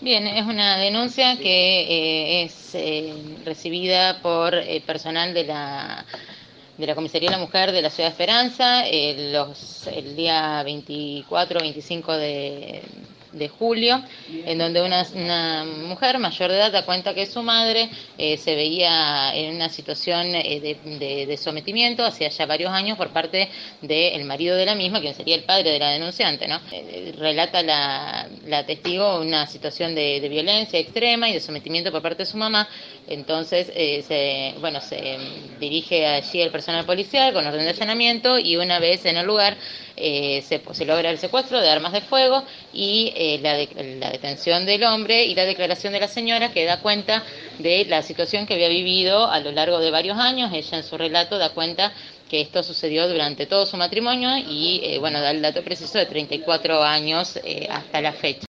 Bien, es una denuncia que es recibida por personal de la Comisaría de la Mujer de la Ciudad de Esperanza el día 24 o 25 de julio, en donde una mujer mayor de edad da cuenta que su madre se veía en una situación de sometimiento hacía ya varios años por parte del marido de la misma, quien sería el padre de la denunciante, ¿no? Relata la testigo una situación de violencia extrema y de sometimiento por parte de su mamá. Entonces se dirige allí el personal policial con orden de allanamiento, y una vez en el lugar se logra el secuestro de armas de fuego y la detención del hombre y la declaración de la señora, que da cuenta de la situación que había vivido a lo largo de varios años. Ella en su relato da cuenta que esto sucedió durante todo su matrimonio y da el dato preciso de 34 años hasta la fecha.